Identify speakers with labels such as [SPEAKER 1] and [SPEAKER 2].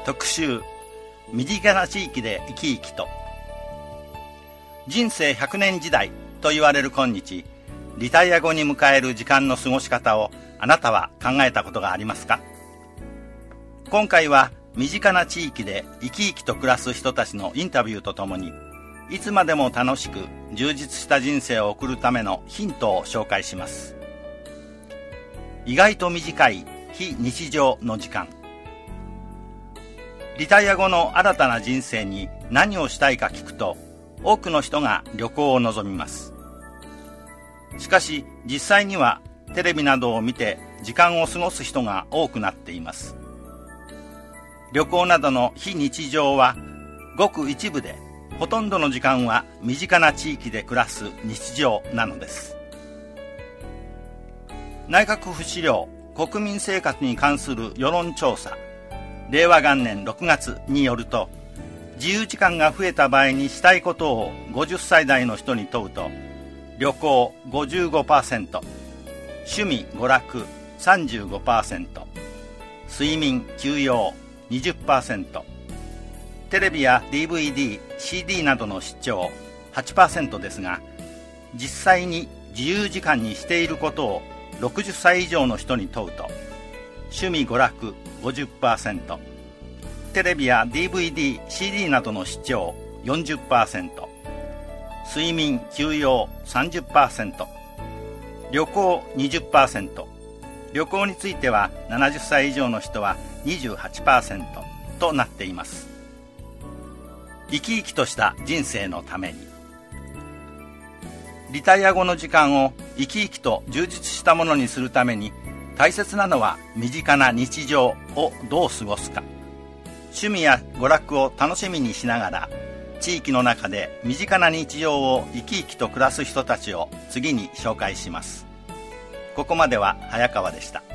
[SPEAKER 1] 特集、身近な地域で生き生きと。人生100年時代と言われる今日、リタイア後に迎える時間の過ごし方をあなたは考えたことがありますか？今回は身近な地域で生き生きと暮らす人たちのインタビューとともに、いつまでも楽しく充実した人生を送るためのヒントを紹介します。意外と短い非日常の時間。リタイア後の新たな人生に何をしたいか聞くと、多くの人が旅行を望みます。しかし実際にはテレビなどを見て時間を過ごす人が多くなっています。旅行などの非日常はごく一部で、ほとんどの時間は身近な地域で暮らす日常なのです。内閣府資料国民生活に関する世論調査令和元年6月によると、自由時間が増えた場合にしたいことを50歳代の人に問うと、旅行 55%、趣味娯楽 35%、睡眠休養 20%、テレビや DVD、CD などの視聴 8% ですが、実際に自由時間にしていることを60歳以上の人に問うと、趣味娯楽 50%、テレビや DVD、CD などの視聴 40%、睡眠休養 30%、旅行 20%、旅行については70歳以上の人は 28% となっています。生き生きとした人生のために。リタイア後の時間を生き生きと充実したものにするために、大切なのは身近な日常をどう過ごすか。趣味や娯楽を楽しみにしながら、地域の中で身近な日常を生き生きと暮らす人たちを次に紹介します。ここまでは早川でした。